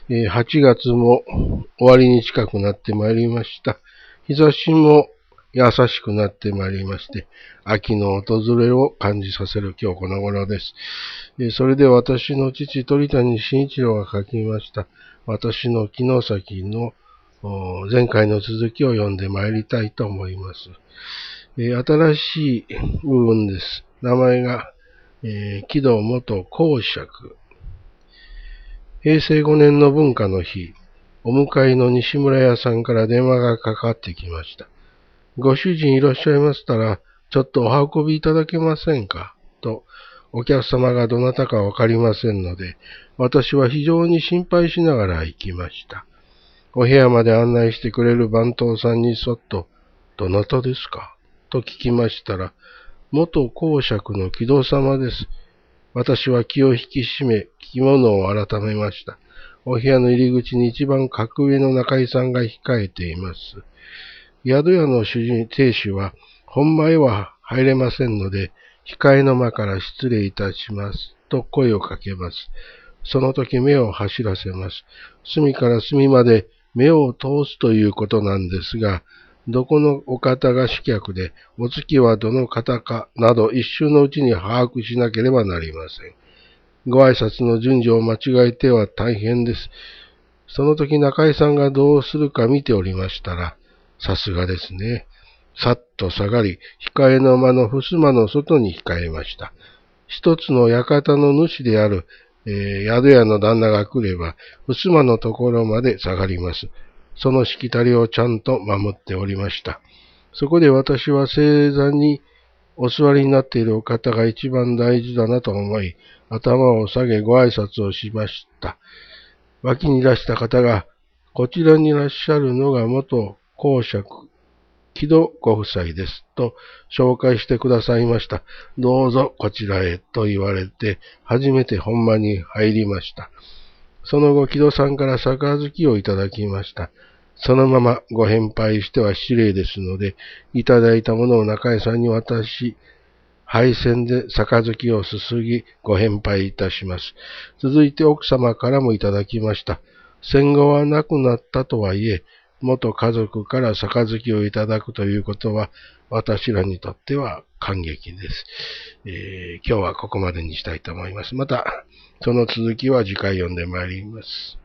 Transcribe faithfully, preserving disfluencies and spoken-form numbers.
えーはちがつも終わりに近くなってまいりました。日差しも優しくなってまいりまして、秋の訪れを感じさせる今日この頃です。えーそれで私の父、鳥谷慎一郎が書きました、私の城崎の前回の続きを読んでまいりたいと思います。えー新しい部分です。名前が、えー、木戸元公爵。へいせいごねんの文化の日、お迎えの西村屋さんから電話がかかってきました。ご主人いらっしゃいましたら、ちょっとお運びいただけませんかと、お客様がどなたかわかりませんので、私は非常に心配しながら行きました。お部屋まで案内してくれる番頭さんにそっと、どなたですかと聞きましたら、元公爵の木戸様です。私は気を引き締め、着物を改めました。お部屋の入り口に一番格上の中井さんが控えています。宿屋の主人、亭主は、本間へは入れませんので、控えの間から失礼いたします。と声をかけます。その時目を走らせます。隅から隅まで目を通すということなんですが、どこのお方が主客で、お月はどの方かなど一瞬のうちに把握しなければなりません。ご挨拶の順序を間違えては大変です。その時中井さんがどうするか見ておりましたら、さすがですね。さっと下がり、控えの間の襖の外に控えました。一つの館の主である、えー宿屋の旦那が来れば、襖のところまで下がります。そのしきたりをちゃんと守っておりました。そこで私は正座にお座りになっているお方が一番大事だなと思い、頭を下げご挨拶をしました。脇にいらした方が、こちらにいらっしゃるのが元公爵、木戸ご夫妻です。と紹介してくださいました。どうぞこちらへと言われて、初めて本間に入りました。その後、木戸さんから杯をいただきました。そのままご返杯しては失礼ですので、いただいたものを中井さんに渡し、杯銭で杯をすすぎご返杯いたします。続いて奥様からもいただきました。戦後は亡くなったとはいえ、元家族から杯をいただくということは、私らにとっては感激です。えー今日はここまでにしたいと思います。また、その続きは次回読んでまいります。